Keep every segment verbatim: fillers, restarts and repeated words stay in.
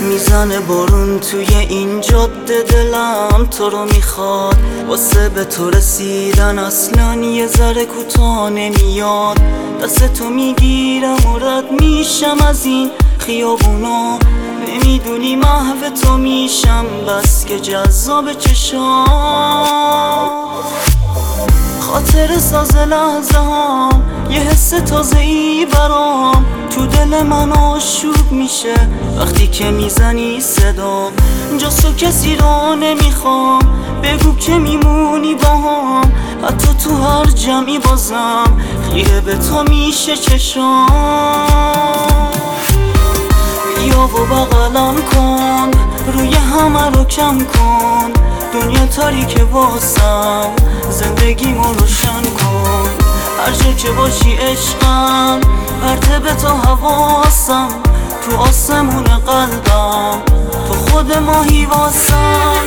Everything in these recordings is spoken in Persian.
میزنه بارون توی این جاده، دلم تو رو میخواد. واسه به تو رسیدن اصلا یه ذره کوتاه نمیاد. دست تو میگیرم و رد میشم از این خیابونا. نمیدونی محو تو میشم بس که جذاب چشام. خاطر ساز لحظه هم یه حس تازه ای برام تو دل من آشوب میشه وقتی که میزنی صدام. جز کسی رو نمیخوام، بگو که میمونی با هم. حتی تو هر جمعی بازم خیره به تو میشه چشام. بیا و بغلم کن، روی همه رو کم کن. دنیا تاریکه واسم، زندگیمو روشن کن. هر جا که باشی عشقم، پرته به تو حواسم. تو آسمون قلبم تو خود ماهی واسم.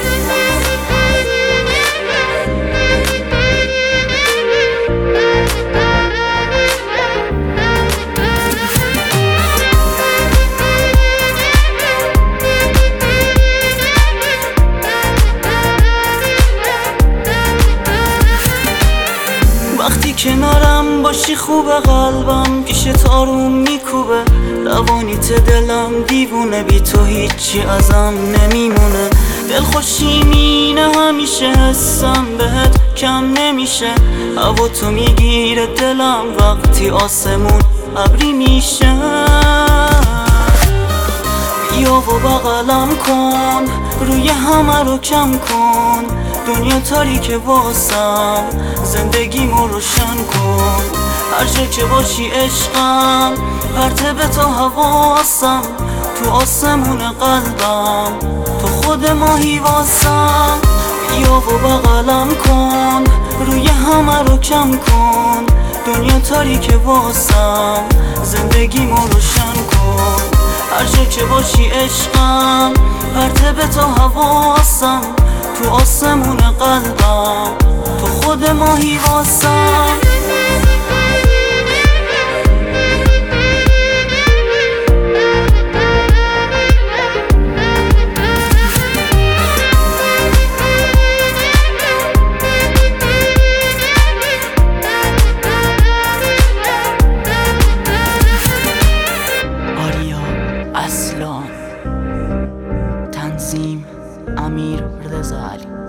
وقتی کنارم باشی خوبه، قلبم پیشت آروم میکوبه. روانیت دلم دیوونه، بی تو هیچی ازم نمیمونه. دلخوشی مینه همیشه، حسم بهت کم نمیشه. هوا تو میگیره دلم وقتی آسمون ابری میشه. بیا و بغلم کن، روی همه رو کم کن. دنیا تاریکه واسم، زندگیمو روشن کن. هر جا که باشی عشقم، پرته به تو حواسم. تو آسمون قلبم تو خود ماهی واسم. بیا و بغلم کن، روی همه رو کم کن. دنیا تاریکه واسم، زندگیمو روشن کن. هر جا که باشی عشقم، پرته به تو حواسم. تو آسمون قلبم تو خود ماهی واسم. آریا اصلان، تنظیم امیر رضا علی.